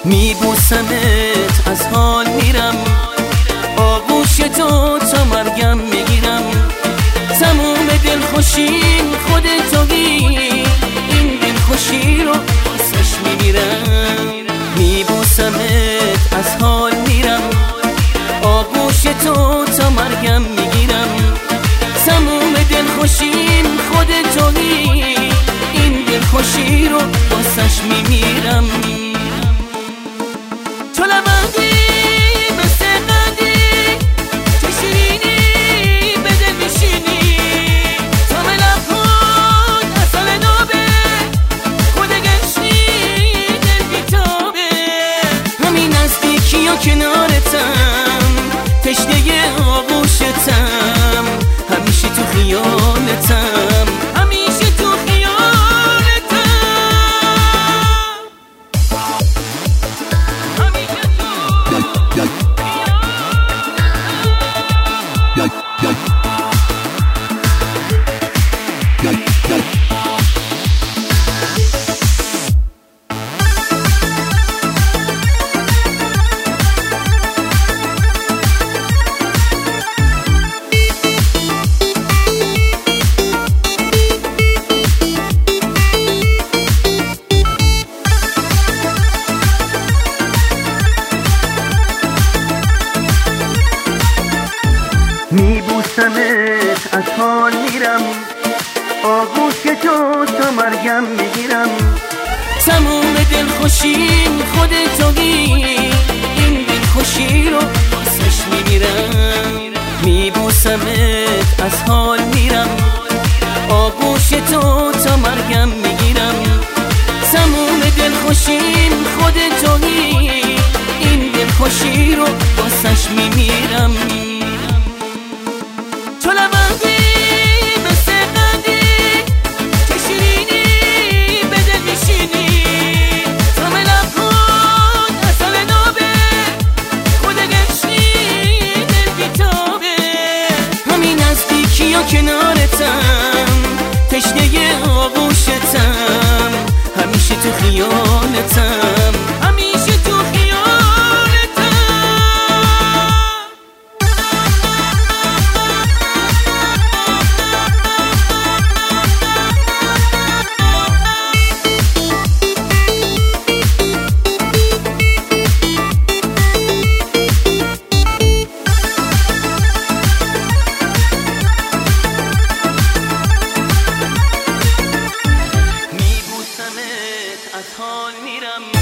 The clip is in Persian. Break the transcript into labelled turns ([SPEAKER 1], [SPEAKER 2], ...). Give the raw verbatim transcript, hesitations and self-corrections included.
[SPEAKER 1] میبوسمت از حال میرم، آغوش تو تا مرگم میگیرم. تموم دلخوشیم خودتویی، این دلخوشی رو واسش میمیرم. میبوسمت از حال میرم، آغوش تو تا مرگم میگیرم. تموم دلخوشیم خودتویی، این دلخوشی رو واسش میمیرم. تو لبندی مثل قندی، چه شیرینی به دل میشینی. تو ملکون اصل نابه، خود گشتی دل بیتابه. همین نزدیکی و کنارتم، تشنه آغوشتم، همیشه تو خیالتم، همیشه تو خیالتم، همیشه تو میبوسمت از حال میرم، آغوش تو تا مرگم میگیرم. تموم دلخوشیم خودتویی، این دلخوشی رو واسش میمیرم. میبوسمت از حال میرم، آغوش تو تا مرگم میگیرم. تموم دلخوشیم خودتویی، این دلخوشی رو واسش میمیرم. تو لبندی مثل قندی، چه شیرینی به دل میشینی. تو ملکون اصل نابه، خود گشتی دل بیتابه. همین نزدیکی و کنارتم، تشنه آغوشتم، همیشه تو خیالتم، همیشه تو خیالتم. از حال میرم.